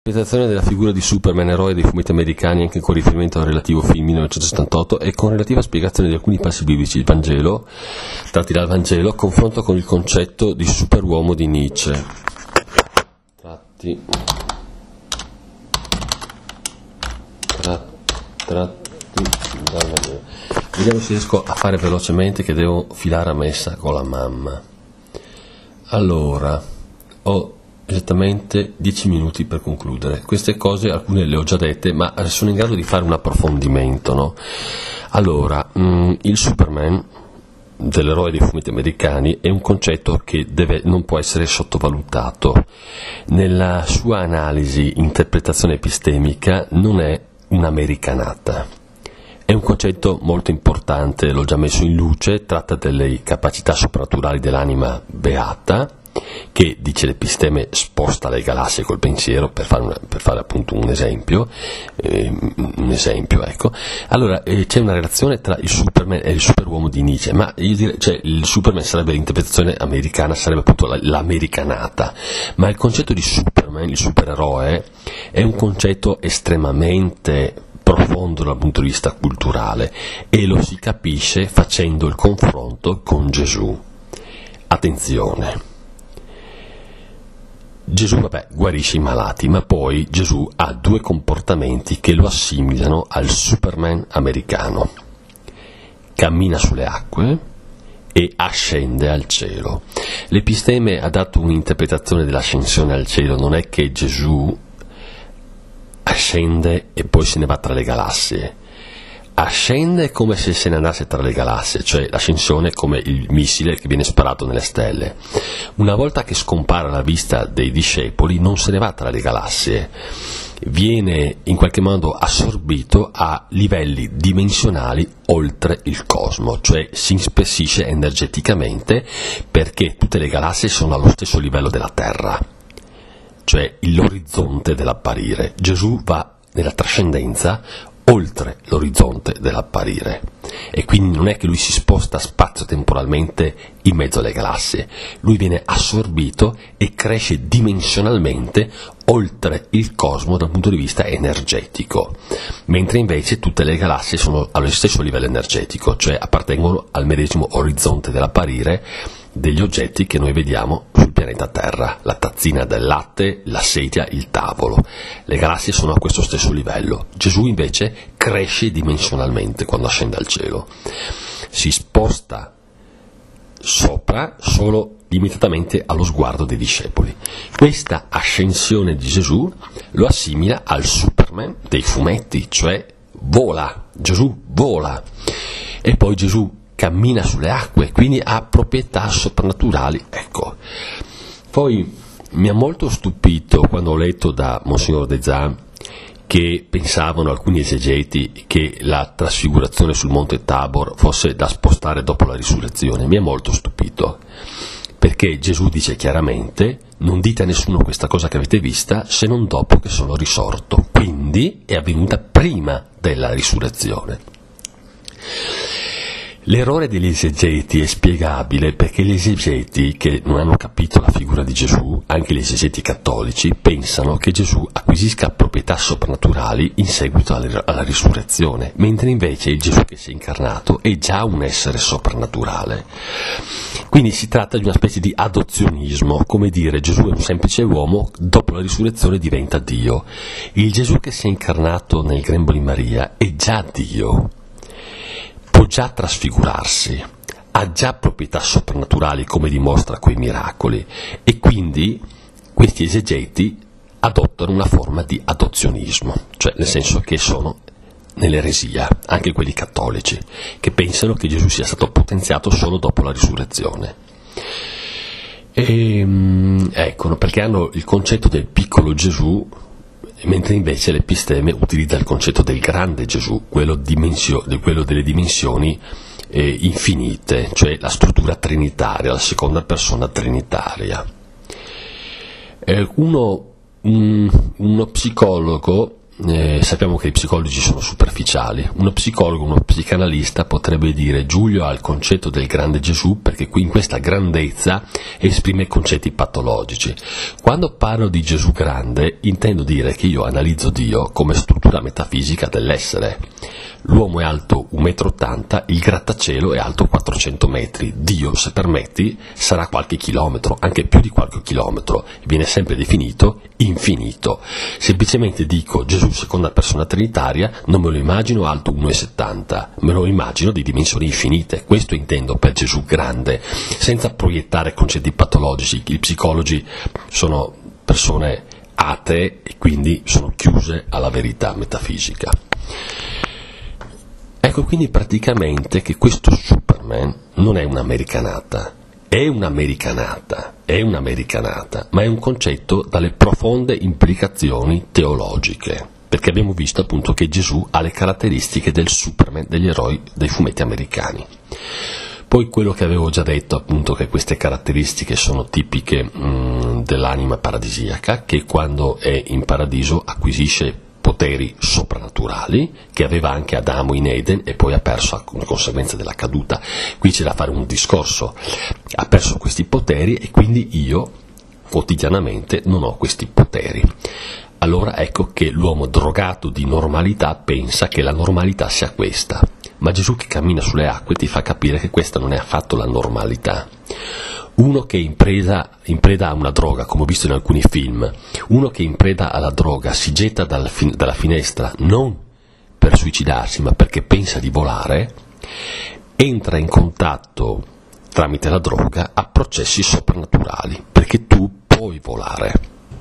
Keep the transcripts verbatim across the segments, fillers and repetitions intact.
L'interpretazione della figura di Superman, eroe dei fumetti americani, anche con riferimento al relativo film millenovecentosettantotto e con relativa spiegazione di alcuni passi biblici, il Vangelo, tratti dal Vangelo, confronto con il concetto di superuomo di Nietzsche. Tratti, tratti, tratti dal Vangelo. Vediamo se riesco a fare velocemente, che devo filare a messa con la mamma. Allora, ho esattamente dieci minuti per concludere. Queste cose alcune le ho già dette, ma sono in grado di fare un approfondimento, no? Allora, mh, il Superman dell'eroe dei fumetti americani è un concetto che deve, non può essere sottovalutato. Nella sua analisi, interpretazione epistemica, non è un'americanata. È un concetto molto importante, l'ho già messo in luce, tratta delle capacità soprannaturali dell'anima beata, che, dice l'episteme, sposta le galassie col pensiero, per fare, una, per fare appunto un esempio, eh, un esempio, ecco. Allora, eh, c'è una relazione tra il Superman e il superuomo di Nietzsche, ma io direi, cioè, il Superman sarebbe l'interpretazione americana, sarebbe appunto la, l'americanata, ma il concetto di Superman, il supereroe, è un concetto estremamente profondo dal punto di vista culturale e lo si capisce facendo il confronto con Gesù. Attenzione, Gesù, vabbè, guarisce i malati, ma poi Gesù ha due comportamenti che lo assimilano al Superman americano. Cammina sulle acque e ascende al cielo. L'episteme ha dato un'interpretazione dell'ascensione al cielo, non è che Gesù ascende e poi se ne va tra le galassie. Ascende come se se ne andasse tra le galassie, cioè l'ascensione come il missile che viene sparato nelle stelle. Una volta che scompare alla vista dei discepoli non se ne va tra le galassie, viene in qualche modo assorbito a livelli dimensionali oltre il cosmo, cioè si ispessisce energeticamente perché tutte le galassie sono allo stesso livello della Terra, cioè l'orizzonte dell'apparire. Gesù va nella trascendenza oltre l'orizzonte dell'apparire e quindi non è che lui si sposta spazio-temporalmente in mezzo alle galassie, lui viene assorbito e cresce dimensionalmente oltre il cosmo dal punto di vista energetico, mentre invece tutte le galassie sono allo stesso livello energetico, cioè appartengono al medesimo orizzonte dell'apparire degli oggetti che noi vediamo sul pianeta Terra, la tazzina del latte, la sedia, il tavolo. Le galassie sono a questo stesso livello. Gesù invece cresce dimensionalmente quando ascende al cielo. Si sposta sopra solo limitatamente allo sguardo dei discepoli. Questa ascensione di Gesù lo assimila al Superman dei fumetti, cioè vola. Gesù vola. E poi Gesù cammina sulle acque, quindi ha proprietà soprannaturali. Ecco. Poi mi ha molto stupito quando ho letto da Monsignor De Zan che pensavano alcuni esegeti che la trasfigurazione sul monte Tabor fosse da spostare dopo la risurrezione. Mi ha molto stupito, perché Gesù dice chiaramente: non dite a nessuno questa cosa che avete vista se non dopo che sono risorto, quindi è avvenuta prima della risurrezione. L'errore degli esegeti è spiegabile perché gli esegeti che non hanno capito la figura di Gesù, anche gli esegeti cattolici, pensano che Gesù acquisisca proprietà soprannaturali in seguito alla, alla risurrezione, mentre invece il Gesù che si è incarnato è già un essere soprannaturale. Quindi si tratta di una specie di adozionismo, come dire Gesù è un semplice uomo, dopo la risurrezione diventa Dio. Il Gesù che si è incarnato nel grembo di Maria è già Dio. Può già trasfigurarsi, ha già proprietà soprannaturali come dimostra quei miracoli e quindi questi esegeti adottano una forma di adozionismo, cioè nel senso che sono nell'eresia, anche quelli cattolici, che pensano che Gesù sia stato potenziato solo dopo la risurrezione. E, ecco, perché hanno il concetto del piccolo Gesù, mentre invece l'episteme utilizza il concetto del grande Gesù, quello, dimensio, quello delle dimensioni eh, infinite, cioè la struttura trinitaria, la seconda persona trinitaria. Eh, uno, un, uno psicologo eh, sappiamo che i psicologi sono superficiali. Uno psicologo, uno psicanalista potrebbe dire: Giulio ha il concetto del grande Gesù perché qui in questa grandezza esprime concetti patologici. Quando parlo di Gesù grande intendo dire che io analizzo Dio come struttura metafisica dell'essere. L'uomo è alto un metro e ottanta, il grattacielo è alto quattrocento metri. Dio, se permetti, sarà qualche chilometro, anche più di qualche chilometro. Viene sempre definito infinito. Semplicemente dico Gesù seconda persona trinitaria, non me lo immagino alto uno virgola settanta, me lo immagino di dimensioni infinite. Questo intendo per Gesù grande, senza proiettare concetti patologici. I psicologi sono persone atee e quindi sono chiuse alla verità metafisica. Ecco quindi praticamente che questo Superman non è un'americanata, è un'americanata, è un'americanata, ma è un concetto dalle profonde implicazioni teologiche, perché abbiamo visto appunto che Gesù ha le caratteristiche del Superman, degli eroi dei fumetti americani. Poi quello che avevo già detto appunto, che queste caratteristiche sono tipiche mh, dell'anima paradisiaca, che quando è in paradiso acquisisce poteri soprannaturali che aveva anche Adamo in Eden e poi ha perso come conseguenza della caduta. Qui c'è da fare un discorso: ha perso questi poteri e quindi io quotidianamente non ho questi poteri. Allora ecco che l'uomo drogato di normalità pensa che la normalità sia questa, ma Gesù che cammina sulle acque ti fa capire che questa non è affatto la normalità. Uno che è in preda, in preda a una droga, come ho visto in alcuni film, uno che è in preda alla droga si getta dal fin, dalla finestra non per suicidarsi, ma perché pensa di volare, entra in contatto tramite la droga a processi soprannaturali, perché tu puoi volare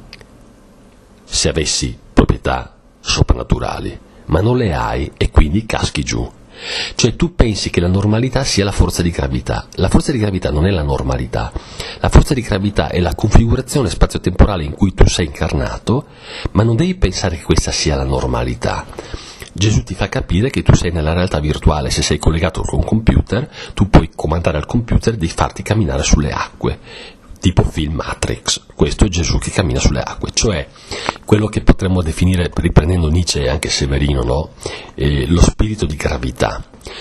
se avessi proprietà soprannaturali, ma non le hai e quindi caschi giù. Cioè tu pensi che la normalità sia la forza di gravità. La forza di gravità non è la normalità. La forza di gravità è la configurazione spazio-temporale in cui tu sei incarnato, ma non devi pensare che questa sia la normalità. Gesù ti fa capire che tu sei nella realtà virtuale. Se sei collegato con un computer, tu puoi comandare al computer di farti camminare sulle acque, tipo film Matrix. Questo è Gesù che cammina sulle acque, cioè quello che potremmo definire, riprendendo Nietzsche e anche Severino, no? eh, lo spirito di gravità.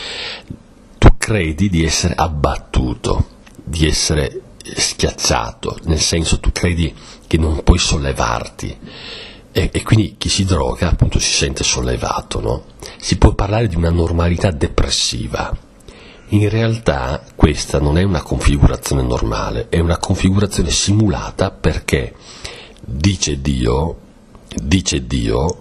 Tu credi di essere abbattuto, di essere schiacciato, nel senso tu credi che non puoi sollevarti, e, e quindi chi si droga appunto si sente sollevato, no? Si può parlare di una normalità depressiva. In realtà questa non è una configurazione normale, è una configurazione simulata, perché dice Dio, dice Dio,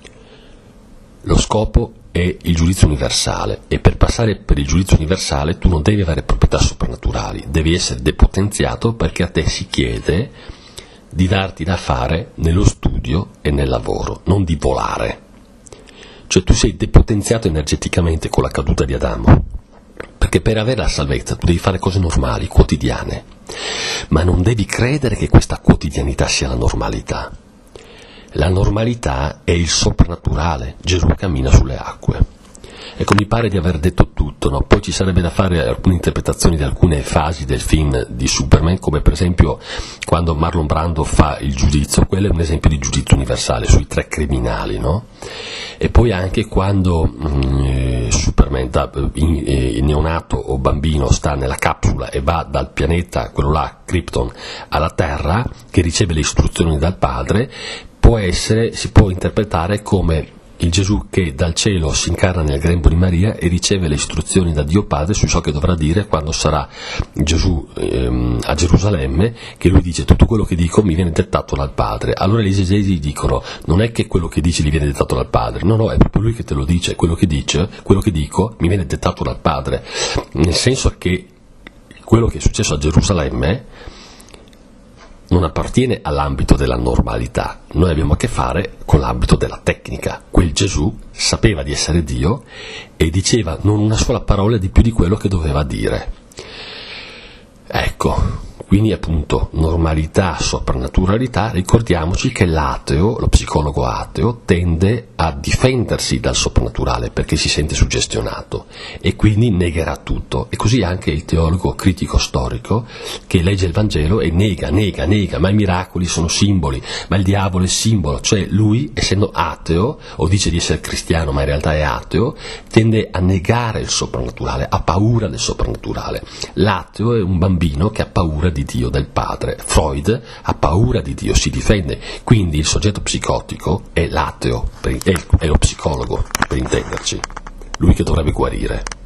lo scopo è il giudizio universale, e per passare per il giudizio universale tu non devi avere proprietà soprannaturali, devi essere depotenziato, perché a te si chiede di darti da fare nello studio e nel lavoro, non di volare. Cioè tu sei depotenziato energeticamente con la caduta di Adamo, perché per avere la salvezza tu devi fare cose normali, quotidiane, ma non devi credere che questa quotidianità sia la normalità. La normalità è il soprannaturale. Gesù cammina sulle acque. Ecco, mi pare di aver detto tutto, no? Poi ci sarebbe da fare alcune interpretazioni di alcune fasi del film di Superman, come per esempio quando Marlon Brando fa il giudizio. Quello è un esempio di giudizio universale sui tre criminali, no? E poi anche quando mh, Superman, da, in, in neonato o bambino, sta nella capsula e va dal pianeta, quello là, Krypton, alla Terra, che riceve le istruzioni dal padre, può essere, si può interpretare come il Gesù che dal cielo si incarna nel grembo di Maria e riceve le istruzioni da Dio Padre su ciò che dovrà dire quando sarà Gesù ehm, a Gerusalemme, che lui dice: tutto quello che dico mi viene dettato dal Padre. Allora gli esegeti dicono: non è che quello che dici gli viene dettato dal Padre, no no, è proprio lui che te lo dice, quello che dice, quello che dico mi viene dettato dal Padre, nel senso che quello che è successo a Gerusalemme non appartiene all'ambito della normalità. Noi abbiamo a che fare con l'ambito della tecnica. Quel Gesù sapeva di essere Dio e diceva non una sola parola di più di quello che doveva dire. Ecco, quindi appunto normalità, soprannaturalità, ricordiamoci che l'ateo, lo psicologo ateo, tende a difendersi dal soprannaturale perché si sente suggestionato e quindi negherà tutto. E così anche il teologo critico storico che legge il Vangelo e nega, nega, nega, ma i miracoli sono simboli, ma il diavolo è simbolo, cioè lui, essendo ateo, o dice di essere cristiano ma in realtà è ateo, tende a negare il soprannaturale, ha paura del soprannaturale. L'ateo è un bambino che ha paura di Dio, del padre. Freud ha paura di Dio, si difende, quindi il soggetto psicotico è l'ateo, è lo psicologo, per intenderci, lui che dovrebbe guarire.